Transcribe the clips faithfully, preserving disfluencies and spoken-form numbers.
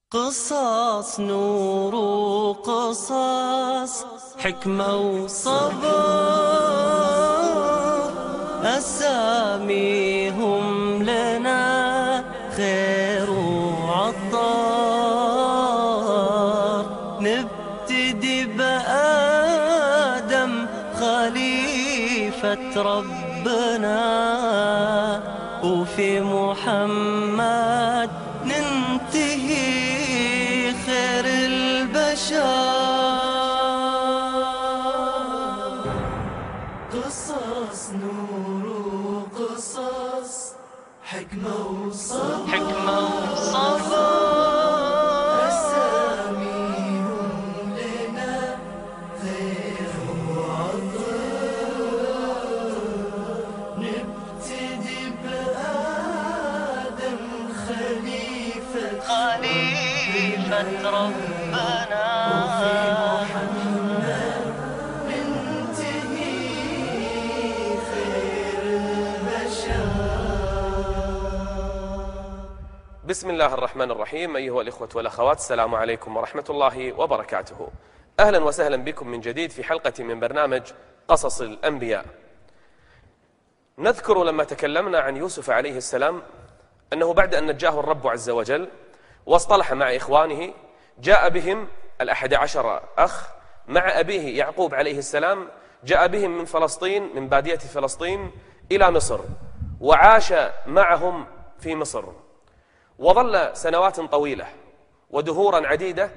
قصص نور وقصص حكمة وصبر، أساميهم لنا خير وعطار. نبتدي بآدم خليفة ربنا، وفي محمد ننتهي خير البشر. قصص نور وقصص حكمة وصبر، حكمة وصبر. أساميهم لنا خير وعطر. نبتدي بآدم خليفة خليفة ربنا، وفي محمد ننتهي خير البشر. بسم الله الرحمن الرحيم. أيها الإخوة والأخوات، السلام عليكم ورحمة الله وبركاته. أهلا وسهلا بكم من جديد في حلقة من برنامج قصص الأنبياء. نذكر لما تكلمنا عن يوسف عليه السلام أنه بعد أن نجاه الرب عز وجل واصطلح مع إخوانه، جاء بهم الأحد عشر أخ مع أبيه يعقوب عليه السلام، جاء بهم من فلسطين، من بادية فلسطين إلى مصر، وعاش معهم في مصر، وظل سنوات طويلة ودهورا عديدة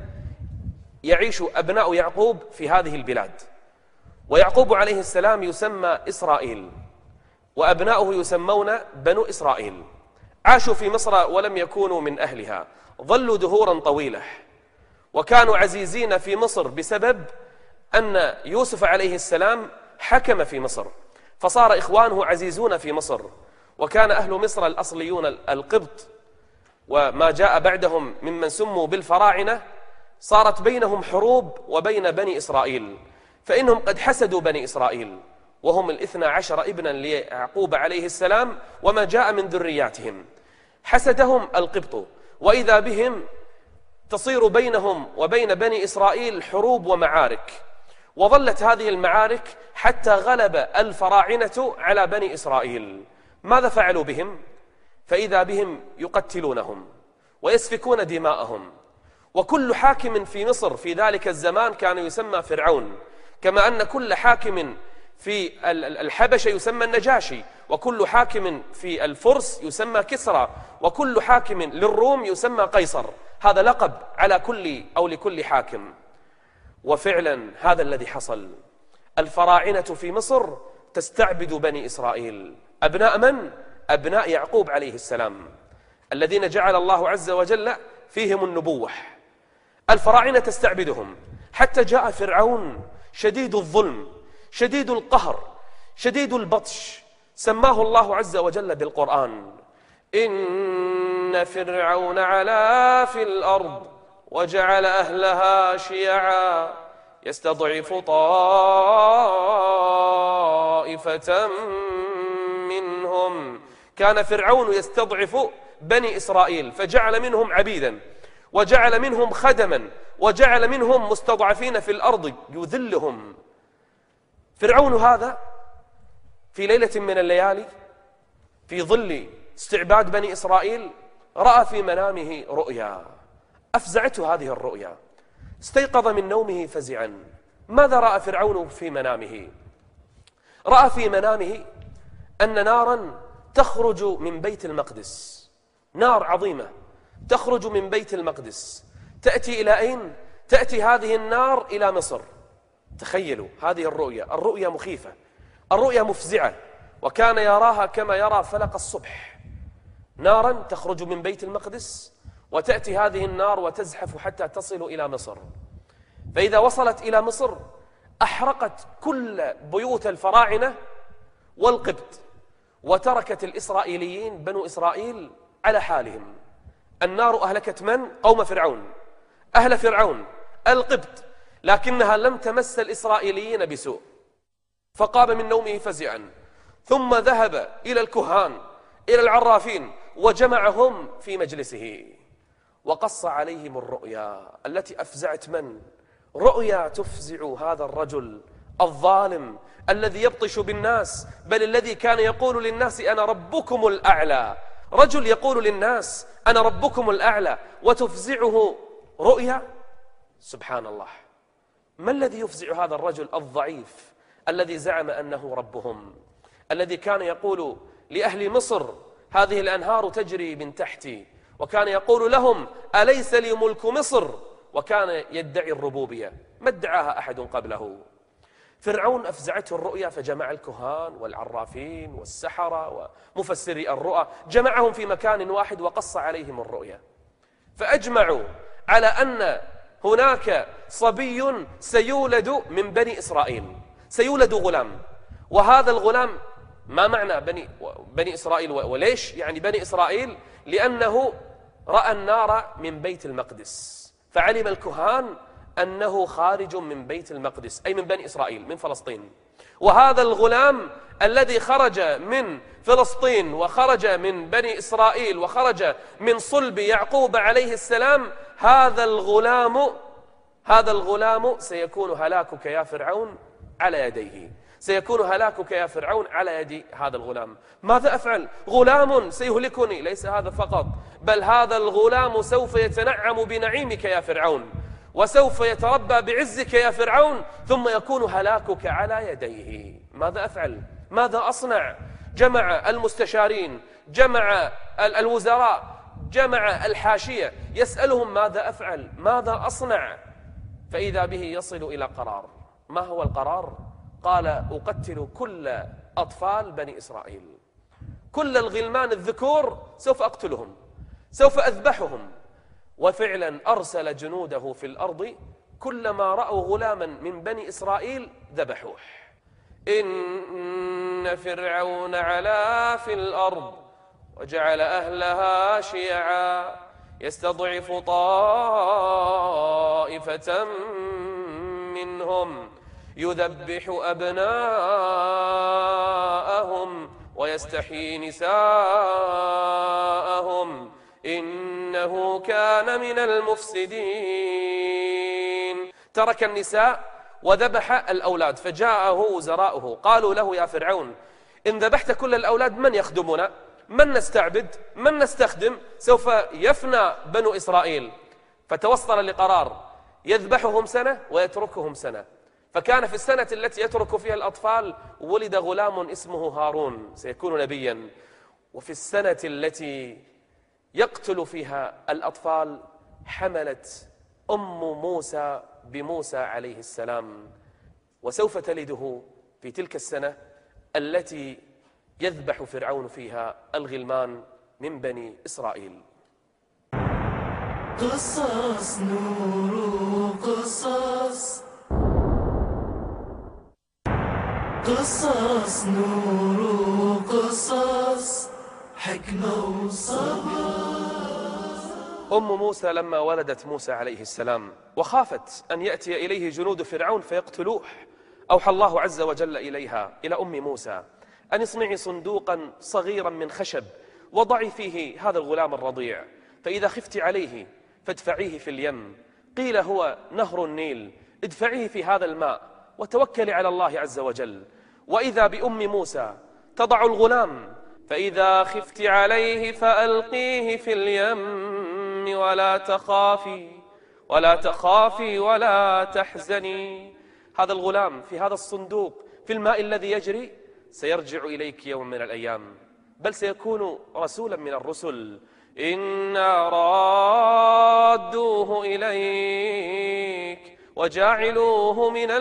يعيش أبناء يعقوب في هذه البلاد. ويعقوب عليه السلام يسمى إسرائيل، وأبناؤه يسمون بنو إسرائيل. عاشوا في مصر ولم يكونوا من أهلها، ظلوا دهورا طويلة، وكانوا عزيزين في مصر بسبب أن يوسف عليه السلام حكم في مصر، فصار إخوانه عزيزون في مصر. وكان أهل مصر الأصليون القبط، وما جاء بعدهم ممن سموا بالفراعنة، صارت بينهم حروب وبين بني إسرائيل، فإنهم قد حسدوا بني إسرائيل، وهم الاثنى عشر ابنا ليعقوب عليه السلام وما جاء من ذرياتهم. حسدهم القبط، وإذا بهم تصير بينهم وبين بني إسرائيل حروب ومعارك. وظلت هذه المعارك حتى غلب الفراعنة على بني إسرائيل. ماذا فعلوا بهم؟ فإذا بهم يقتلونهم ويسفكون دماءهم. وكل حاكم في مصر في ذلك الزمان كان يسمى فرعون، كما أن كل حاكم في الحبشة يسمى النجاشي، وكل حاكم في الفرس يسمى كسرى، وكل حاكم للروم يسمى قيصر. هذا لقب على كل أو لكل حاكم. وفعلا هذا الذي حصل. الفراعنة في مصر تستعبد بني إسرائيل. أبناء من؟ أبناء يعقوب عليه السلام، الذين جعل الله عز وجل فيهم النبوة. الفراعنة تستعبدهم، حتى جاء فرعون شديد الظلم، شديد القهر، شديد البطش، سماه الله عز وجل بالقرآن: إن فرعون علا في الأرض وجعل أهلها شيعا يستضعف طائفة منهم. كان فرعون يستضعف بني إسرائيل، فجعل منهم عبيدا، وجعل منهم خدما، وجعل منهم مستضعفين في الأرض يذلهم. فرعون هذا في ليلة من الليالي في ظل استعباد بني إسرائيل رأى في منامه رؤيا أفزعته. هذه الرؤيا استيقظ من نومه فزعا. ماذا رأى فرعون في منامه؟ رأى في منامه أن نارا تخرج من بيت المقدس، نار عظيمة تخرج من بيت المقدس، تأتي إلى أين؟ تأتي هذه النار إلى مصر. تخيلوا هذه الرؤيا، الرؤيا مخيفة، الرؤيا مفزعة، وكان يراها كما يرى فلق الصبح. نارا تخرج من بيت المقدس، وتأتي هذه النار وتزحف حتى تصل إلى مصر. فإذا وصلت إلى مصر أحرقت كل بيوت الفراعنة والقبط، وتركت الإسرائيليين بنو إسرائيل على حالهم. النار أهلكت من؟ قوم فرعون، أهل فرعون القبط، لكنها لم تمس الإسرائيليين بسوء. فقام من نومه فزعا، ثم ذهب إلى الكهان إلى العرافين وجمعهم في مجلسه، وقص عليهم الرؤيا التي أفزعت من؟ رؤيا تفزع هذا الرجل الظالم الذي يبطش بالناس، بل الذي كان يقول للناس أنا ربكم الأعلى. رجل يقول للناس أنا ربكم الأعلى وتفزعه رؤيا. سبحان الله. ما الذي يفزع هذا الرجل الضعيف الذي زعم أنه ربهم، الذي كان يقول لأهل مصر هذه الأنهار تجري من تحتي، وكان يقول لهم أليس لي ملك مصر، وكان يدعي الربوبية؟ ما ادعاها أحد قبله. فرعون أفزعته الرؤيا فجمع الكهان والعرافين والسحرة ومفسري الرؤى، جمعهم في مكان واحد وقص عليهم الرؤيا، فأجمعوا على أن هناك صبي سيولد من بني إسرائيل، سيولد غلام. وهذا الغلام ما معنى بني, بني إسرائيل وليش يعني بني إسرائيل؟ لأنه رأى النار من بيت المقدس، فعلم الكهان أنه خارج من بيت المقدس أي من بني إسرائيل من فلسطين. وهذا الغلام الذي خرج من فلسطين وخرج من بني إسرائيل وخرج من صلب يعقوب عليه السلام، هذا الغلام هذا الغلام سيكون هلاكك يا فرعون على يديه، سيكون هلاكك يا فرعون على يد هذا الغلام. ماذا أفعل؟ غلام سيهلكني، ليس هذا فقط، بل هذا الغلام سوف يتنعم بنعيمك يا فرعون، وسوف يتربى بعزك يا فرعون، ثم يكون هلاكك على يديه. ماذا أفعل؟ ماذا أصنع؟ جمع المستشارين، جمع الوزراء، جمع الحاشية، يسألهم ماذا أفعل؟ ماذا أصنع؟ فإذا به يصل إلى قرار. ما هو القرار؟ قال أقتل كل أطفال بني إسرائيل، كل الغلمان الذكور سوف أقتلهم، سوف أذبحهم. وفعلا أرسل جنوده في الأرض، كلما رأوا غلاما من بني إسرائيل ذبحوه. إن فرعون علا في الأرض وجعل أهلها شيعا يستضعف طائفة منهم يذبح أبناءهم ويستحيي نساءهم إنه كان من المفسدين. ترك النساء وذبح الأولاد، فجاءه وزراؤه قالوا له يا فرعون إن ذبحت كل الأولاد من يخدمنا؟ من نستعبد؟ من نستخدم؟ سوف يفنى بنو إسرائيل. فتوصل لقرار يذبحهم سنة ويتركهم سنة. فكان في السنة التي يترك فيها الأطفال ولد غلام اسمه هارون سيكون نبيا، وفي السنة التي يقتل فيها الأطفال حملت أم موسى بموسى عليه السلام، وسوف تلده في تلك السنة التي يذبح فرعون فيها الغلمان من بني إسرائيل. قصص نور قصص قصص نور قصص حكمة وصبر. أم موسى لما ولدت موسى عليه السلام وخافت أن يأتي إليه جنود فرعون فيقتلوه، أوحى الله عز وجل إليها إلى أم موسى أن اصنعي صندوقا صغيرا من خشب وضعي فيه هذا الغلام الرضيع، فإذا خفت عليه فادفعيه في اليم، قيل هو نهر النيل، ادفعيه في هذا الماء وتوكلي على الله عز وجل. وإذا بأم موسى تضع الغلام، فإذا خفت عليه فألقيه في اليم ولا تخافي ولا تخافي ولا تحزني. هذا الغلام في هذا الصندوق في الماء الذي يجري سيرجع إليك يوم من الأيام، بل سيكون رسولا من الرسل. إنا رادوه إليك وجاعلوه من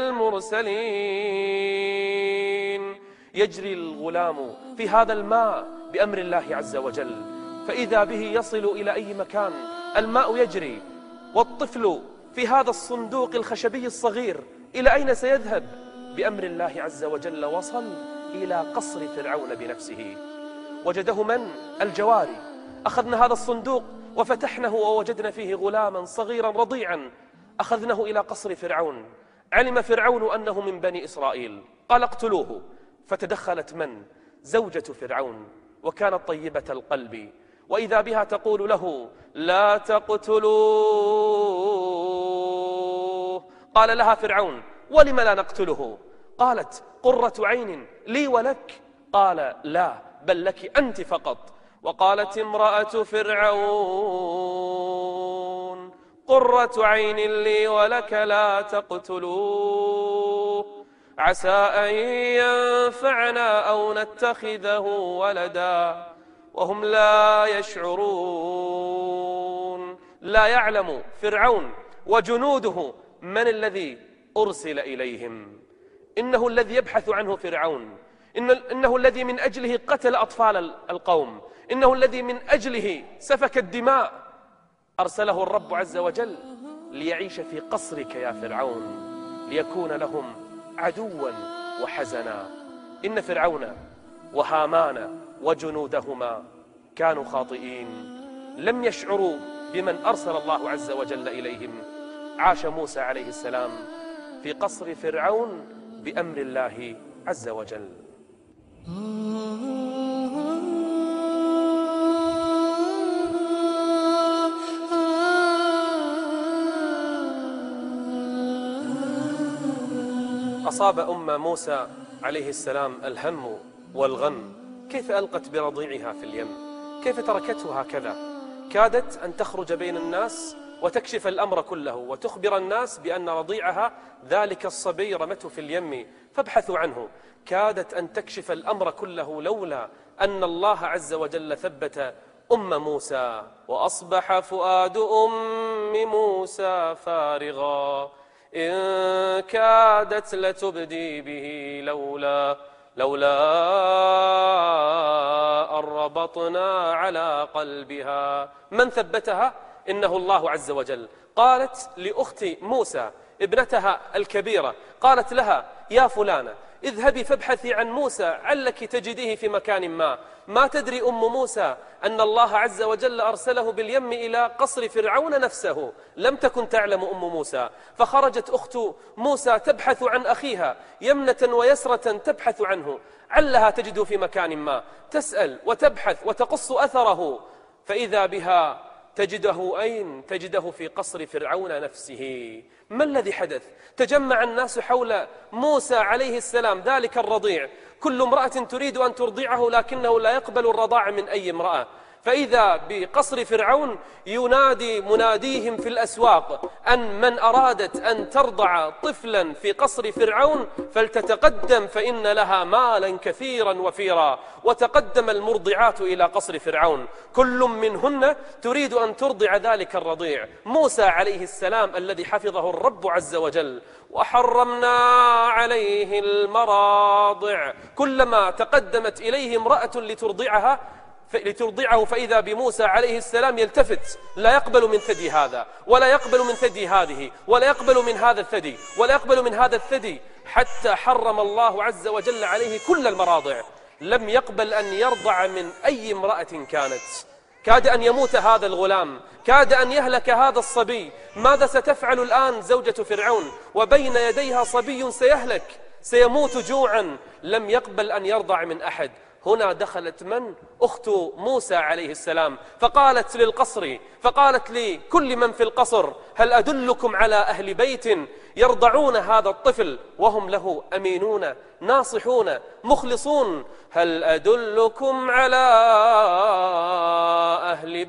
المرسلين. يجري الغلام في هذا الماء بأمر الله عز وجل، فإذا به يصل إلى أي مكان، الماء يجري، والطفل في هذا الصندوق الخشبي الصغير إلى أين سيذهب؟ بأمر الله عز وجل وصل إلى قصر فرعون بنفسه. وجده من؟ الجواري. أخذنا هذا الصندوق وفتحنه ووجدنا فيه غلاما صغيرا رضيعا، أخذناه إلى قصر فرعون. علم فرعون أنه من بني إسرائيل، قال اقتلوه. فتدخلت من؟ زوجة فرعون، وكانت طيبة القلب وإذا بها تقول له لا تقتلوه. قال لها فرعون ولم لا نقتله؟ قالت قرة عين لي ولك. قال لا بل لك أنت فقط. وقالت امرأة فرعون قرة عين لي ولك لا تقتلوه عسى أن ينفعنا أو نتخذه ولدا وهم لا يشعرون. لا يعلم فرعون وجنوده من الذي أرسل إليهم. إنه الذي يبحث عنه فرعون، إن إنه الذي من أجله قتل أطفال القوم، إنه الذي من أجله سفك الدماء. أرسله الرب عز وجل ليعيش في قصرك يا فرعون، ليكون لهم عدوا وحزنا. إن فرعون وهامان وجنودهما كانوا خاطئين، لم يشعروا بمن أرسل الله عز وجل إليهم. عاش موسى عليه السلام في قصر فرعون بأمر الله عز وجل. أصاب أم موسى عليه السلام الهم والغم. كيف ألقت برضيعها في اليم؟ كيف تركته هكذا؟ كادت أن تخرج بين الناس وتكشف الأمر كله وتخبر الناس بأن رضيعها ذلك الصبي رمته في اليم فابحثوا عنه. كادت أن تكشف الأمر كله لولا أن الله عز وجل ثبت أم موسى. وأصبح فؤاد أم موسى فارغا إن كادت لتبدي به لولا لولا أن ربطنا على قلبها. من ثبتها؟ إنه الله عز وجل. قالت لأخت موسى ابنتها الكبيرة، قالت لها يا فلانة اذهبي فابحثي عن موسى علك تجديه في مكان ما. ما تدري أم موسى أن الله عز وجل أرسله باليم إلى قصر فرعون نفسه. لم تكن تعلم أم موسى، فخرجت أخت موسى تبحث عن أخيها يمنة ويسرة، تبحث عنه علها تجده في مكان ما، تسأل وتبحث وتقص أثره، فإذا بها تجده أين؟ تجده في قصر فرعون نفسه. ما الذي حدث؟ تجمع الناس حول موسى عليه السلام ذلك الرضيع، كل امرأة تريد أن ترضعه لكنه لا يقبل الرضاع من أي امرأة. فإذا بقصر فرعون ينادي مناديهم في الأسواق أن من أرادت أن ترضع طفلا في قصر فرعون فلتتقدم فإن لها مالا كثيرا وفيرا. وتقدم المرضعات إلى قصر فرعون، كل منهن تريد أن ترضع ذلك الرضيع موسى عليه السلام الذي حفظه الرب عز وجل. وحرمنا عليه المراضع، كلما تقدمت إليه امرأة لترضعها لترضعه فإذا بموسى عليه السلام يلتفت، لا يقبل من ثدي هذا ولا يقبل من ثدي هذه ولا يقبل من هذا الثدي ولا يقبل من هذا الثدي، حتى حرم الله عز وجل عليه كل المراضع. لم يقبل أن يرضع من أي امرأة كانت. كاد أن يموت هذا الغلام، كاد أن يهلك هذا الصبي. ماذا ستفعل الآن زوجة فرعون وبين يديها صبي سيهلك سيموت جوعا؟ لم يقبل أن يرضع من أحد. هنا دخلت من؟ أخت موسى عليه السلام، فقالت للقصر فقالت لكل من في القصر هل أدلكم على أهل بيت يرضعون هذا الطفل وهم له أمينون ناصحون مخلصون؟ هل أدلكم على أهل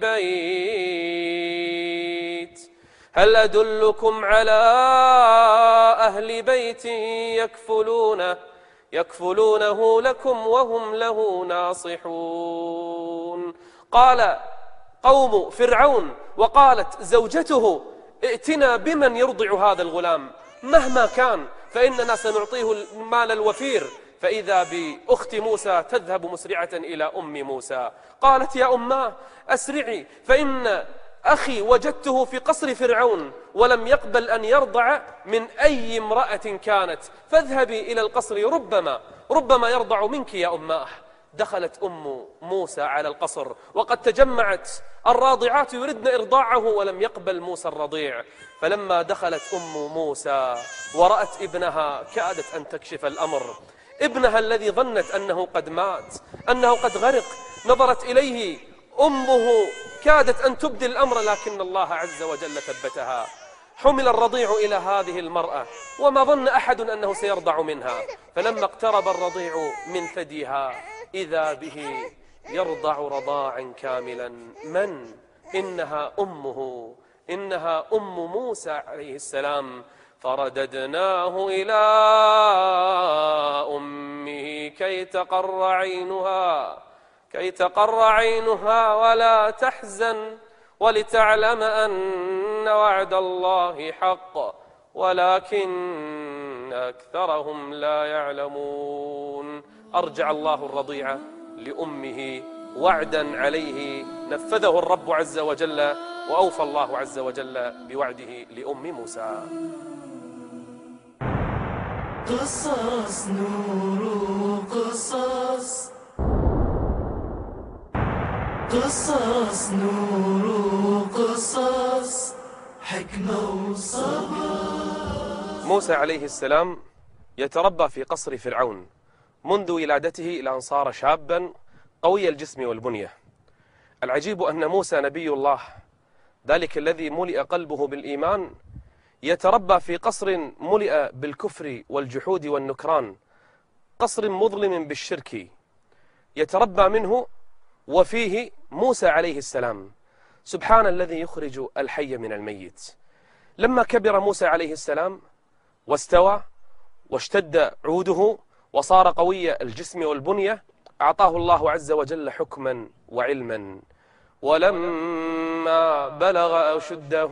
بيت هل أدلكم على أهل بيت يكفلونه يكفلونه لكم وهم له ناصحون؟ قال قوم فرعون وقالت زوجته ائتنا بمن يرضع هذا الغلام مهما كان فإننا سنعطيه المال الوفير. فإذا بأخت موسى تذهب مسرعة إلى أم موسى، قالت يا أماه أسرعي فإن أخي وجدته في قصر فرعون ولم يقبل أن يرضع من أي امرأة كانت، فاذهبي إلى القصر ربما ربما يرضع منك يا أماه. دخلت أم موسى على القصر وقد تجمعت الراضعات يردن إرضاعه ولم يقبل موسى الرضيع. فلما دخلت أم موسى ورأت ابنها كادت أن تكشف الأمر. ابنها الذي ظنت أنه قد مات أنه قد غرق، نظرت إليه أمه كادت أن تبدي الأمر لكن الله عز وجل ثبتها. حمل الرضيع إلى هذه المرأة وما ظن أحد أنه سيرضع منها، فلما اقترب الرضيع من ثديها إذا به يرضع رضاعا كاملا. من؟ إنها أمه، إنها أم موسى عليه السلام. فرددناه إلى أمه كي تقر عينها كي تقر عينها ولا تحزن ولتعلم أن وعد الله حق ولكن أكثرهم لا يعلمون. أرجع الله الرضيع لأمه وعدا عليه نفذه الرب عز وجل، وأوفى الله عز وجل بوعده لأم موسى. قصص نور قصص قصص نور قصص حكمة وصبر. موسى عليه السلام يتربى في قصر فرعون منذ ولادته إلى أن صار شابا قوي الجسم والبنية. العجيب أن موسى نبي الله، ذلك الذي ملئ قلبه بالإيمان، يتربى في قصر ملئ بالكفر والجحود والنكران، قصر مظلم بالشرك يتربى منه وفيه موسى عليه السلام. سبحان الذي يخرج الحي من الميت. لما كبر موسى عليه السلام واستوى واشتد عوده وصار قوي الجسم والبنية، أعطاه الله عز وجل حكما وعلما. ولما بلغ أشده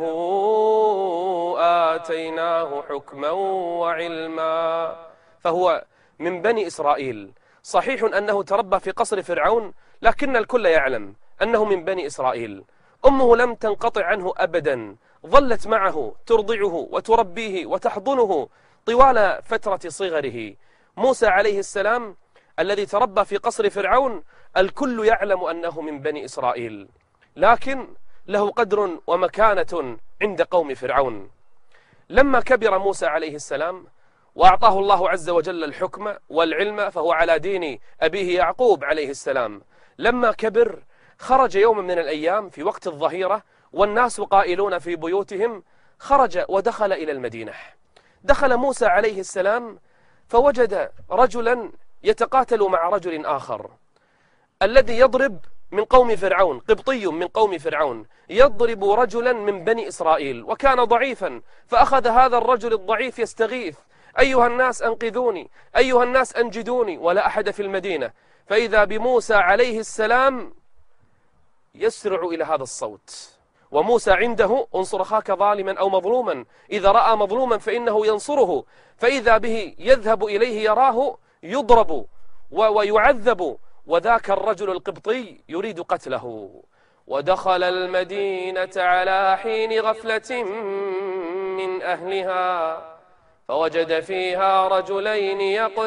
آتيناه حكما وعلما. فهو من بني إسرائيل. صحيح أنه تربى في قصر فرعون، لكن الكل يعلم أنه من بني إسرائيل. أمه لم تنقطع عنه أبدا، ظلت معه ترضعه وتربيه وتحضنه طوال فترة صغره. موسى عليه السلام الذي تربى في قصر فرعون الكل يعلم أنه من بني إسرائيل، لكن له قدر ومكانة عند قوم فرعون. لما كبر موسى عليه السلام وأعطاه الله عز وجل الحكم والعلم، فهو على دين أبيه يعقوب عليه السلام. لما كبر خرج يوم من الأيام في وقت الظهيرة والناس قائلون في بيوتهم، خرج ودخل إلى المدينة. دخل موسى عليه السلام فوجد رجلا يتقاتل مع رجل آخر. الذي يضرب من قوم فرعون، قبطي من قوم فرعون، يضرب رجلا من بني إسرائيل وكان ضعيفا، فأخذ هذا الرجل الضعيف يستغيث: أيها الناس أنقذوني، أيها الناس أنجدوني، ولا أحد في المدينة. فإذا بموسى عليه السلام يسرع إلى هذا الصوت، وموسى عنده انصر أخاك ظالما أو مظلوما، إذا رأى مظلوما فإنه ينصره. فإذا به يذهب إليه يراه يضرب ويعذب، وذاك الرجل القبطي يريد قتله. ودخل المدينة على حين غفلة من أهلها فوجد فيها رجلين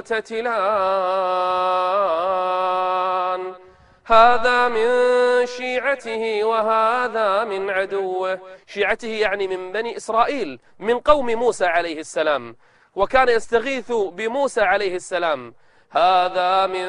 يقتتلان، هذا من شيعته وهذا من عدوه. شيعته يعني من بني إسرائيل، من قوم موسى عليه السلام، وكان يستغيث بموسى عليه السلام: هذا من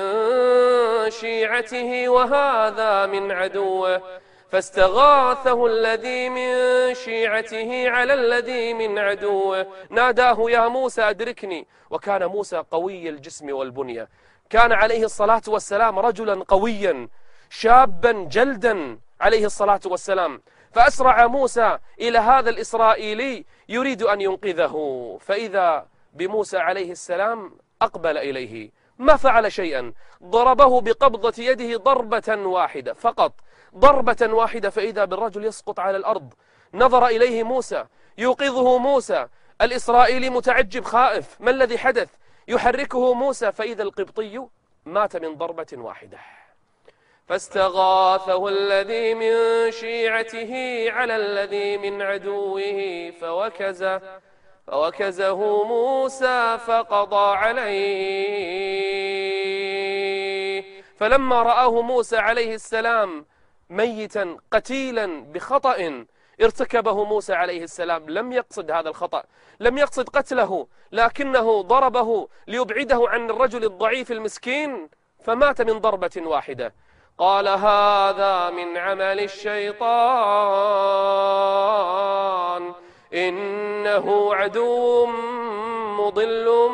شيعته وهذا من عدوه. فاستغاثه الذي من شيعته على الذي من عدوه، ناداه: يا موسى أدركني. وكان موسى قوي الجسم والبنية، كان عليه الصلاة والسلام رجلا قويا شابا جلدا عليه الصلاة والسلام. فأسرع موسى إلى هذا الإسرائيلي يريد أن ينقذه، فإذا بموسى عليه السلام أقبل إليه، ما فعل شيئا، ضربه بقبضة يده ضربة واحدة فقط، ضربة واحدة، فإذا بالرجل يسقط على الأرض. نظر إليه موسى يوقظه موسى، الإسرائيلي متعجب خائف، ما الذي حدث؟ يحركه موسى، فإذا القبطي مات من ضربة واحدة. فاستغاثه الذي من شيعته على الذي من عدوه فوكزه فوكزه موسى فقضى عليه. فلما رآه موسى عليه السلام ميتا قتيلا بخطأ ارتكبه موسى عليه السلام، لم يقصد هذا الخطأ، لم يقصد قتله، لكنه ضربه ليبعده عن الرجل الضعيف المسكين، فمات من ضربة واحدة. قال هذا من عمل الشيطان إنه عدو مضل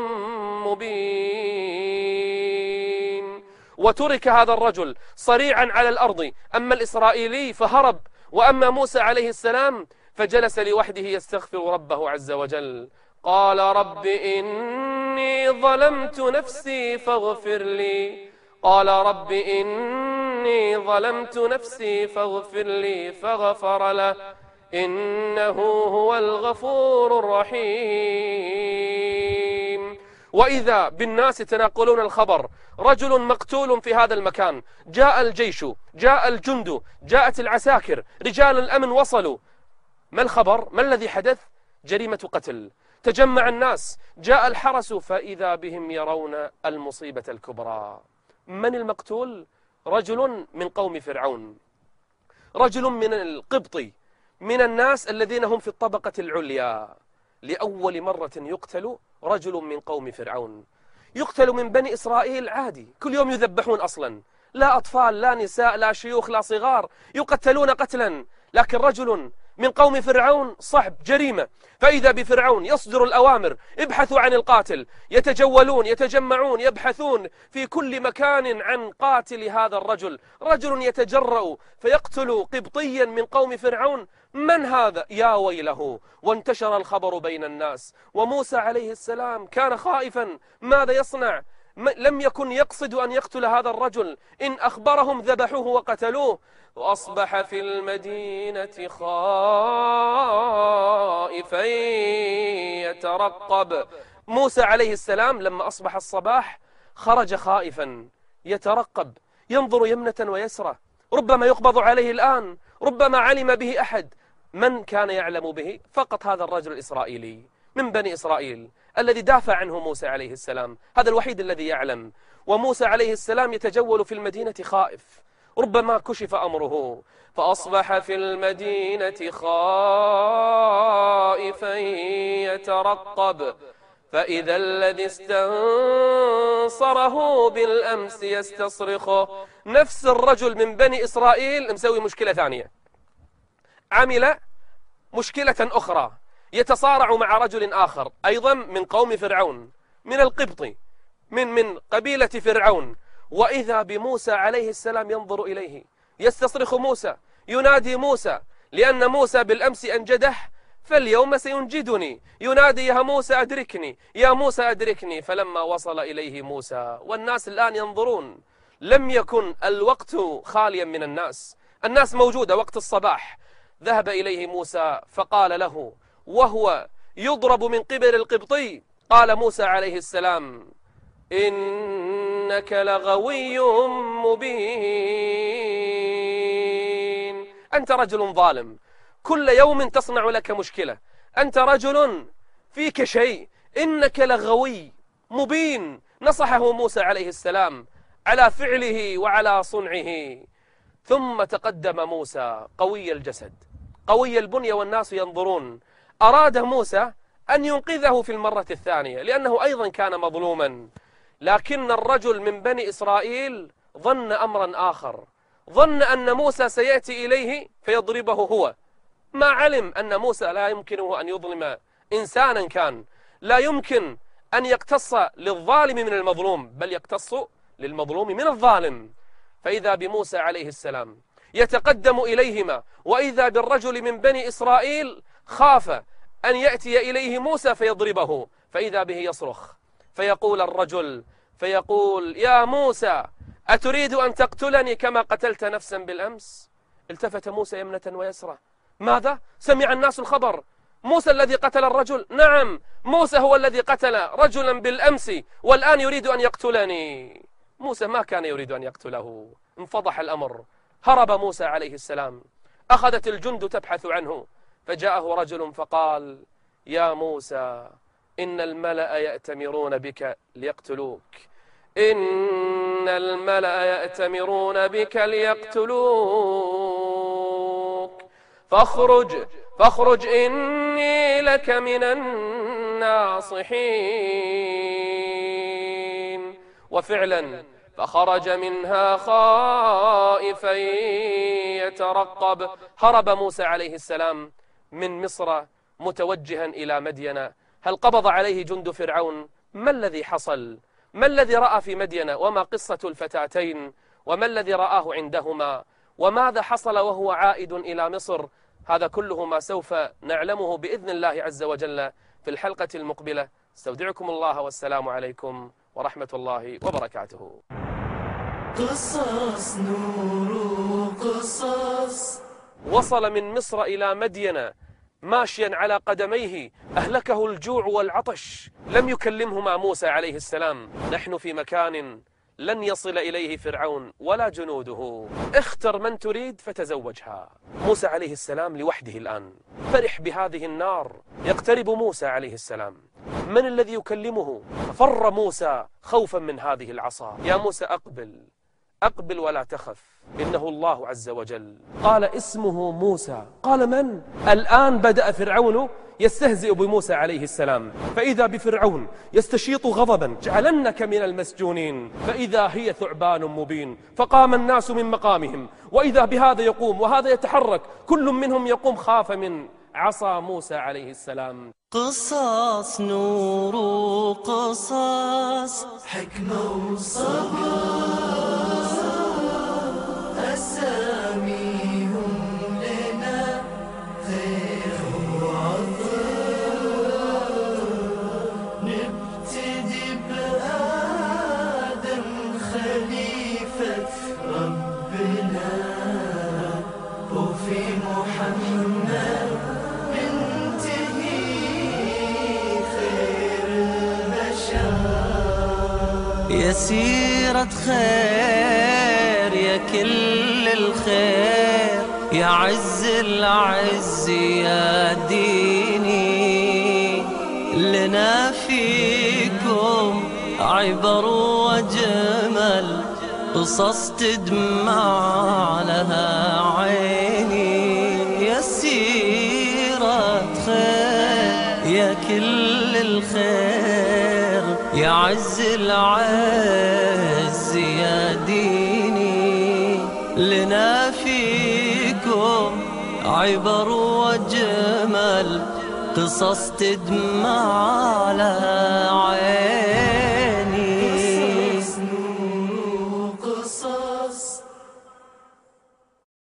مبين. وترك هذا الرجل صريعا على الأرض، أما الإسرائيلي فهرب، وأما موسى عليه السلام فجلس لوحده يستغفر ربه عز وجل. قال رب إني ظلمت نفسي فاغفر لي قال رب إني ظلمت نفسي فاغفر لي فغفر له إنه هو الغفور الرحيم. وإذا بالناس يتناقلون الخبر، رجل مقتول في هذا المكان، جاء الجيش، جاء الجند، جاءت العساكر، رجال الأمن وصلوا. ما الخبر؟ ما الذي حدث؟ جريمة قتل. تجمع الناس، جاء الحرس، فإذا بهم يرون المصيبة الكبرى. من المقتول؟ رجل من قوم فرعون، رجل من القبطي، من الناس الذين هم في الطبقة العليا. لأول مرة يقتل رجل من قوم فرعون، يقتل من بني إسرائيل عادي، كل يوم يذبحون أصلا، لا أطفال لا نساء لا شيوخ لا صغار، يقتلون قتلا. لكن رجل من قوم فرعون صعب، جريمة. فإذا بفرعون يصدر الأوامر، ابحثوا عن القاتل، يتجولون يتجمعون يبحثون في كل مكان عن قاتل هذا الرجل. رجل يتجرأ فيقتل قبطيا من قوم فرعون، من هذا؟ يا ويله. وانتشر الخبر بين الناس، وموسى عليه السلام كان خائفا، ماذا يصنع؟ لم يكن يقصد أن يقتل هذا الرجل، إن أخبرهم ذبحوه وقتلوه. وأصبح في المدينة خائفا يترقب. موسى عليه السلام لما أصبح الصباح خرج خائفا يترقب، ينظر يمنة ويسرى، ربما يقبض عليه الآن، ربما علم به أحد. من كان يعلم به؟ فقط هذا الرجل الإسرائيلي من بني إسرائيل الذي دافع عنه موسى عليه السلام، هذا الوحيد الذي يعلم. وموسى عليه السلام يتجول في المدينة خائف، ربما كشف أمره. فأصبح في المدينة خائفا يترقب، فإذا الذي استنصره بالأمس يستصرخه. نفس الرجل من بني إسرائيل مسوي مشكلة ثانية، عمل مشكلة أخرى، يتصارع مع رجل آخر أيضا من قوم فرعون، من القبط، من من قبيلة فرعون. وإذا بموسى عليه السلام ينظر إليه، يستصرخ موسى، ينادي موسى، لأن موسى بالأمس أنجده فاليوم سينجدني، ينادي يا موسى أدركني، يا موسى أدركني. فلما وصل إليه موسى، والناس الآن ينظرون، لم يكن الوقت خاليا من الناس، الناس موجودة وقت الصباح. ذهب إليه موسى فقال له وهو يضرب من قبل القبطي، قال موسى عليه السلام إنك لغوي مبين. أنت رجل ظالم، كل يوم تصنع لك مشكلة، أنت رجل فيك شيء، إنك لغوي مبين. نصحه موسى عليه السلام على فعله وعلى صنعه. ثم تقدم موسى قوي الجسد قوي البنية والناس ينظرون. أراد موسى أن ينقذه في المرة الثانية لأنه أيضا كان مظلوما، لكن الرجل من بني إسرائيل ظن أمرا آخر، ظن أن موسى سيأتي إليه فيضربه هو. ما علم أن موسى لا يمكنه أن يظلم إنسانا كان، لا يمكن أن يقتص للظالم من المظلوم، بل يقتص للمظلوم من الظالم. فإذا بموسى عليه السلام يتقدم إليهما، وإذا بالرجل من بني إسرائيل خاف أن يأتي إليه موسى فيضربه، فإذا به يصرخ فيقول الرجل فيقول يا موسى أتريد أن تقتلني كما قتلت نفسا بالأمس؟ التفت موسى يمنة ويسرى، ماذا؟ سمع الناس الخبر، موسى الذي قتل الرجل؟ نعم، موسى هو الذي قتل رجلا بالأمس والآن يريد أن يقتلني. موسى ما كان يريد أن يقتله، انفضح الأمر، هرب موسى عليه السلام. أخذت الجند تبحث عنه، فجاءه رجل فقال يا موسى إن الملأ يأتمرون بك ليقتلوك، إن الملأ يأتمرون بك ليقتلوك فاخرج فاخرج إني لك من الناصحين. وفعلا فخرج منها خائفا يترقب. هرب موسى عليه السلام من مصر متوجها إلى مدين. هل قبض عليه جند فرعون؟ ما الذي حصل؟ ما الذي رأى في مدين؟ وما قصة الفتاتين؟ وما الذي رآه عندهما؟ وماذا حصل وهو عائد إلى مصر؟ هذا كله ما سوف نعلمه بإذن الله عز وجل في الحلقة المقبلة. استودعكم الله والسلام عليكم ورحمة الله وبركاته. قصص نور قصص. وصل من مصر إلى مدين ماشيا على قدميه، أهلكه الجوع والعطش، لم يكلمهما موسى عليه السلام. نحن في مكان لن يصل إليه فرعون ولا جنوده. اختر من تريد فتزوجها. موسى عليه السلام لوحده الآن، فرح بهذه النار. يقترب موسى عليه السلام، من الذي يكلمه؟ فر موسى خوفا من هذه العصا. يا موسى أقبل أقبل ولا تخف، إنه الله عز وجل. قال اسمه موسى. قال من؟ الآن بدأ فرعون يستهزئ بموسى عليه السلام، فإذا بفرعون يستشيط غضبا: جعلنك من المسجونين. فإذا هي ثعبان مبين. فقام الناس من مقامهم، وإذا بهذا يقوم وهذا يتحرك، كل منهم يقوم خاف من عصا موسى عليه السلام. قصص نور قصص، حكمة وصبر، أساميهم لنا خير وعطر. نبتدي بآدم خليفة ربنا، وفي محمد ننتهي خير البشر. يا سيرة خير يا كل الخير، يا عز العز يا ديني. لنا فيكم عبر وجمل، قصص تدمع لها عيني. يا سيرة خير يا كل الخير، يا عز العز يا ديني. لنا فيكم عبر وجمل، قصص تدمع لها عين.